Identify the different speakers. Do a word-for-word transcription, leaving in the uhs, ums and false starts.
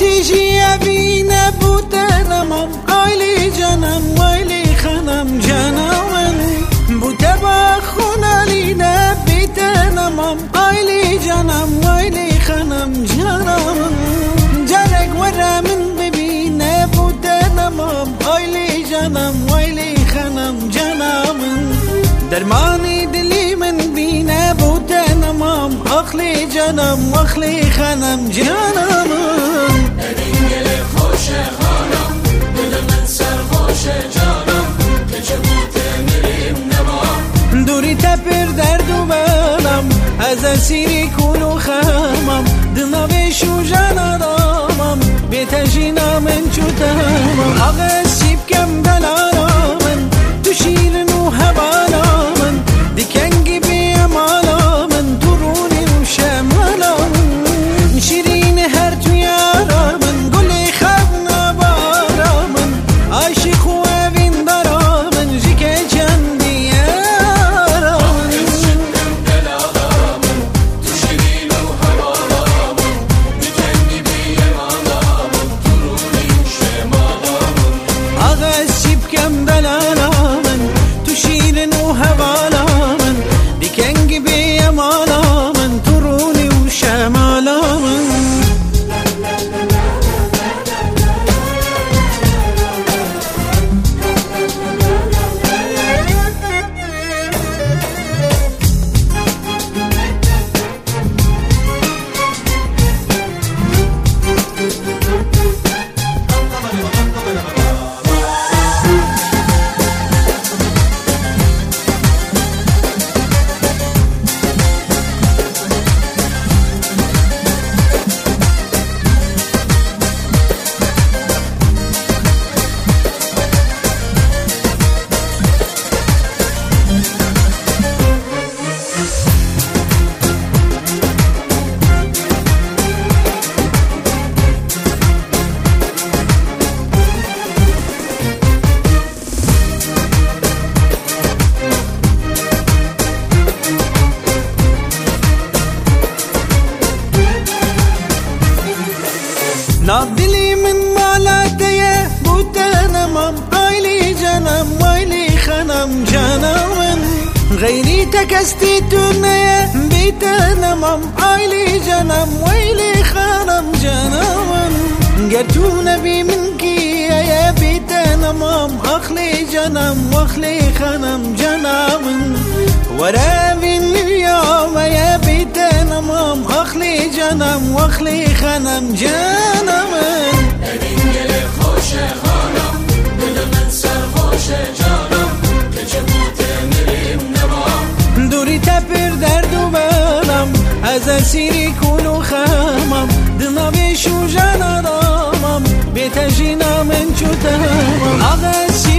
Speaker 1: تیجی اوی نبودنمم آیلی جانم وایلی خانم جانم بوده با خونالی نبیدنمم آیلی جانم وایلی خانم جانم جانک ورا من ببینه بودنمم آیلی جانم وایلی خانم جانم درمانی دلی من بینه بودنمم اخلی جانم اخلی خانم جانم
Speaker 2: evin gele خوشه خانم دل من سرخوشه جانم که چه بودنیم نمام
Speaker 1: دوری تپر درد و بلم از اسیری کن و خمم دنوشو جان آرامم بیتجینا من چوتمم آغا سیب کم دلارامن تو شیرن و هوالامن دیکنگی بیم آلامن تو رونی و شمالامن شیرین هر تو یارامن گلی خواب نبارامن عاشق و اوین دارامن جیکه چند نادلی من مالاتیه بودنمم آیلی جانم وایلی خانم جانم غیری تکستی تونه بیتنمم آیلی جانم وایلی خانم جانم گر تو نبی من کیه بیتنمم اخلی جانم واخلی خانم جانم ورا بین اليوم يا بیتنمم اخلی جانم واخلی خانم جانم
Speaker 2: evin gele خوشه خانم دل من سرخوشه جانم که چه بودنیم نمام
Speaker 1: دوری تپر درد و بلم از اسیری کن و خمم دنوشو جان آرامم بیتجینا من چوتمم آغا